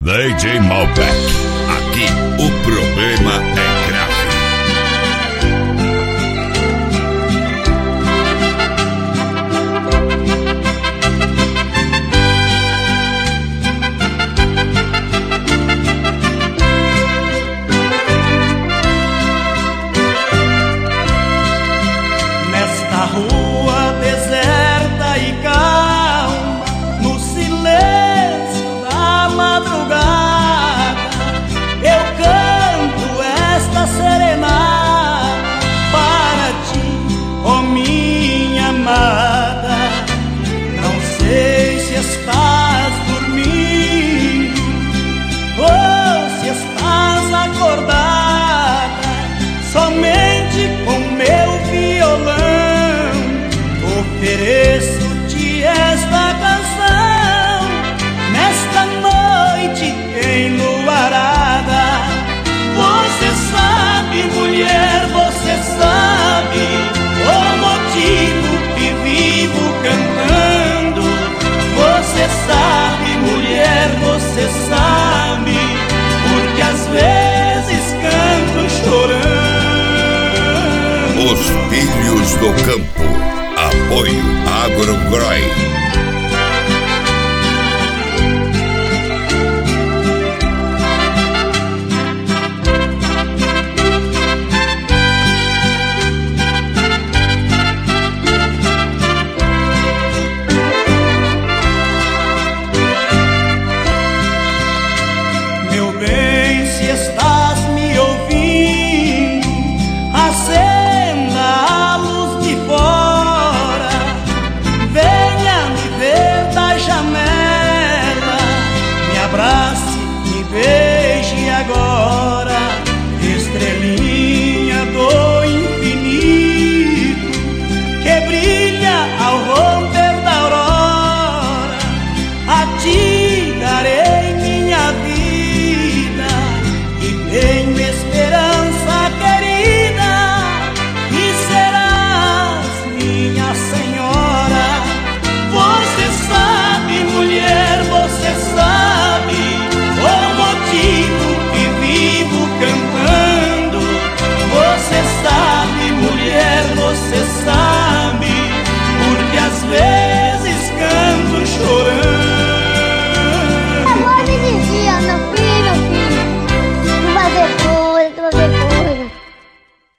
DJ Malbec. Aqui o problema é grave. Nesta rua deserta e calma, no silêncio da madrugada, eu canto esta serenata para ti, ó minha amada. Não sei se estás dormindo ou se estás acordada, somente com meu violão ofereço-te esta canção. Nesta noite enluarada, você sabe, mulher, você sabe o motivo que vivo cantando. Você sabe, mulher, você sabe, porque às vezes canto chorando. Os Filhos do Campo. Apoio Agrogrói. Meu bem, se estás me ouvindo, acenda a luz de fora, venha me ver da janela, me abrace, me beije agora.